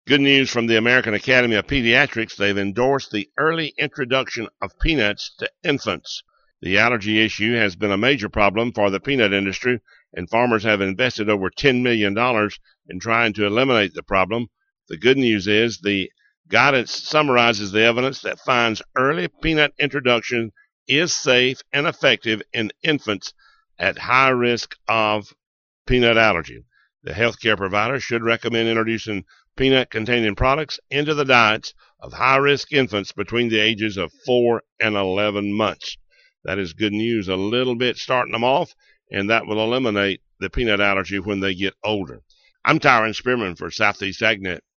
Good news from the American Academy of Pediatrics. They've endorsed the early introduction of peanuts to infants. The allergy issue has been a major problem for the peanut industry, and farmers have invested over $10 million in trying to eliminate the problem. The good news is the guidance summarizes the evidence that finds early peanut introduction is safe and effective in infants at high risk of peanut allergy. The healthcare provider should recommend introducing peanut-containing products into the diets of high-risk infants between the ages of 4 and 11 months. That is good news, a little bit starting them off, and that will eliminate the peanut allergy when they get older. I'm Tyron Spearman for Southeast AgNet.